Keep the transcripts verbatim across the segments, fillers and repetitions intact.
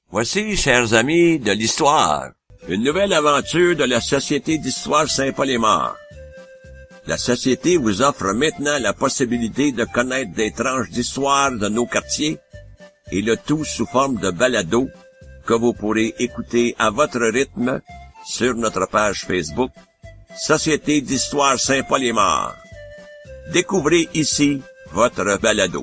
Voici, chers amis, de l'histoire, une nouvelle aventure de la Société d'histoire Saint-Paul-et-Mort. La Société vous offre maintenant la possibilité de connaître des tranches d'histoire de nos quartiers, et le tout sous forme de balado que vous pourrez écouter à votre rythme sur notre page Facebook, Société d'histoire Saint-Paul-et-Mort. Découvrez ici votre balado.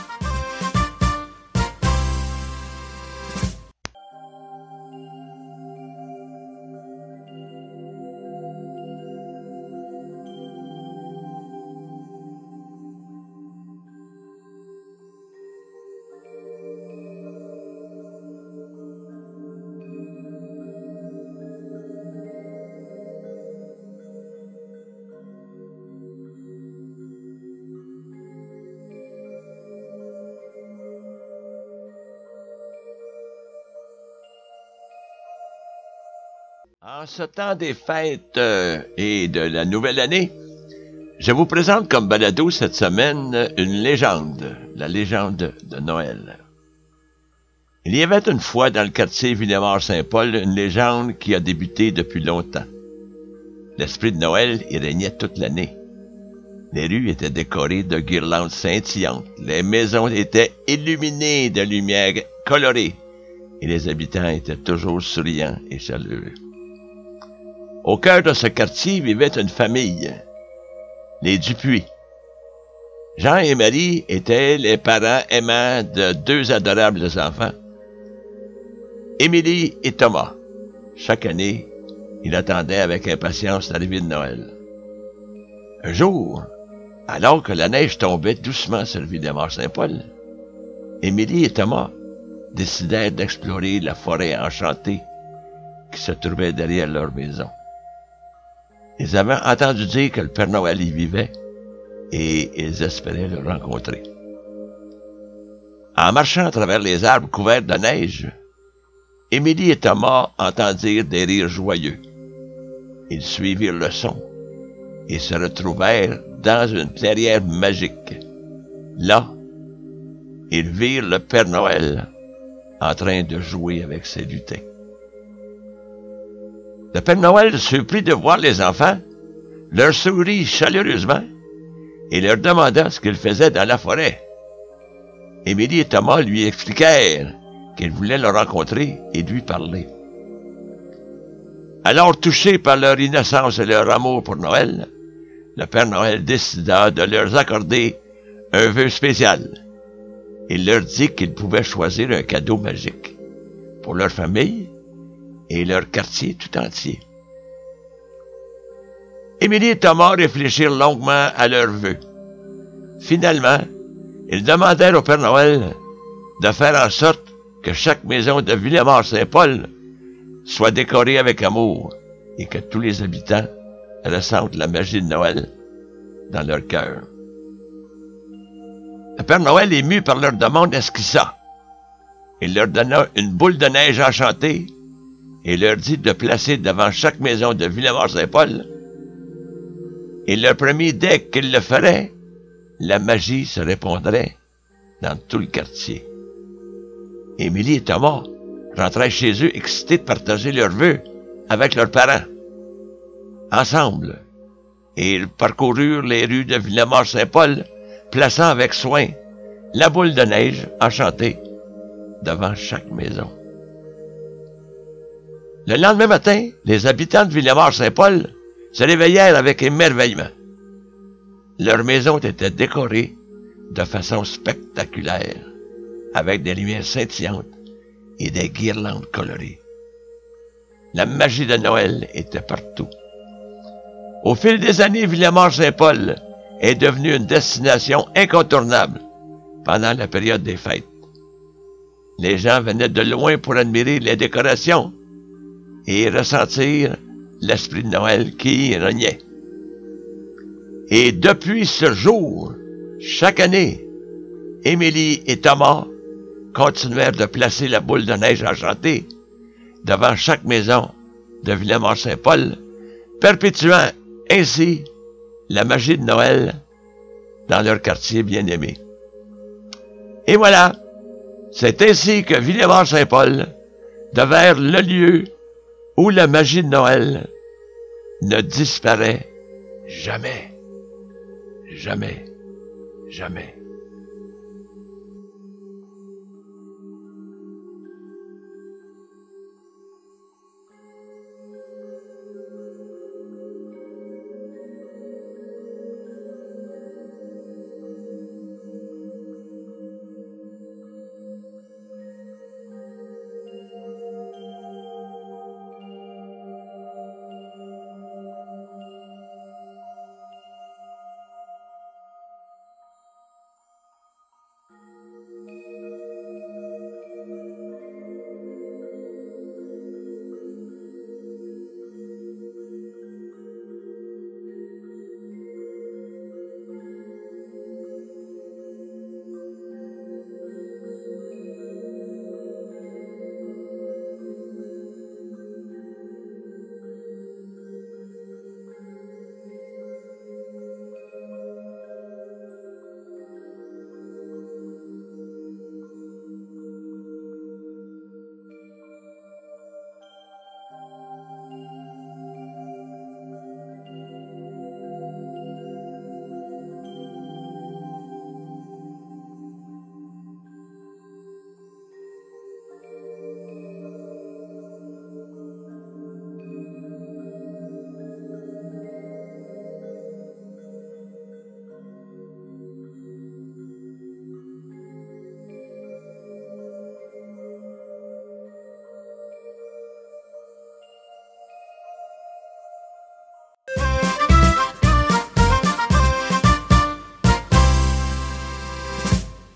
En ce temps des fêtes euh, et de la nouvelle année, je vous présente comme balado cette semaine une légende, la légende de Noël. Il y avait une fois dans le quartier Villemort-Saint-Paul une légende qui a débuté depuis longtemps. L'esprit de Noël y régnait toute l'année. Les rues étaient décorées de guirlandes scintillantes, les maisons étaient illuminées de lumières colorées et les habitants étaient toujours souriants et chaleureux. Au cœur de ce quartier vivait une famille, les Dupuis. Jean et Marie étaient les parents aimants de deux adorables enfants, Émilie et Thomas. Chaque année, ils attendaient avec impatience l'arrivée de Noël. Un jour, alors que la neige tombait doucement sur Villemort-Saint-Paul, Émilie et Thomas décidèrent d'explorer la forêt enchantée qui se trouvait derrière leur maison. Ils avaient entendu dire que le Père Noël y vivait et ils espéraient le rencontrer. En marchant à travers les arbres couverts de neige, Émilie et Thomas entendirent des rires joyeux. Ils suivirent le son et se retrouvèrent dans une clairière magique. Là, ils virent le Père Noël en train de jouer avec ses lutins. Le Père Noël, surpris de voir les enfants, leur sourit chaleureusement et leur demanda ce qu'ils faisaient dans la forêt. Émilie et Thomas lui expliquèrent qu'ils voulaient le rencontrer et lui parler. Alors, touchés par leur innocence et leur amour pour Noël, le Père Noël décida de leur accorder un vœu spécial. Il leur dit qu'ils pouvaient choisir un cadeau magique pour leur famille et leur quartier tout entier. Émilie et Thomas réfléchirent longuement à leurs vœux. Finalement, ils demandèrent au Père Noël de faire en sorte que chaque maison de Villemort-Saint-Paul soit décorée avec amour et que tous les habitants ressentent la magie de Noël dans leur cœur. Le Père Noël, ému par leur demande, esquissa. Il leur donna une boule de neige enchantée et leur dit de placer devant chaque maison de Villemort-Saint-Paul. Il leur promit dès qu'ils le feraient, la magie se répandrait dans tout le quartier. Émilie et Thomas rentrèrent chez eux excités de partager leurs vœux avec leurs parents. Ensemble, ils parcoururent les rues de Villemort-Saint-Paul, plaçant avec soin la boule de neige enchantée devant chaque maison. Le lendemain matin, les habitants de Villemort-Saint-Paul se réveillèrent avec émerveillement. Leurs maisons étaient décorées de façon spectaculaire, avec des lumières scintillantes et des guirlandes colorées. La magie de Noël était partout. Au fil des années, Villemort-Saint-Paul est devenue une destination incontournable pendant la période des fêtes. Les gens venaient de loin pour admirer les décorations et ressentir l'esprit de Noël qui y régnait. Et depuis ce jour, chaque année, Émilie et Thomas continuèrent de placer la boule de neige enchantée devant chaque maison de Villemort-Saint-Paul, perpétuant ainsi la magie de Noël dans leur quartier bien-aimé. Et voilà, c'est ainsi que Villemort-Saint-Paul devers le lieu où la magie de Noël ne disparaît jamais, jamais, jamais.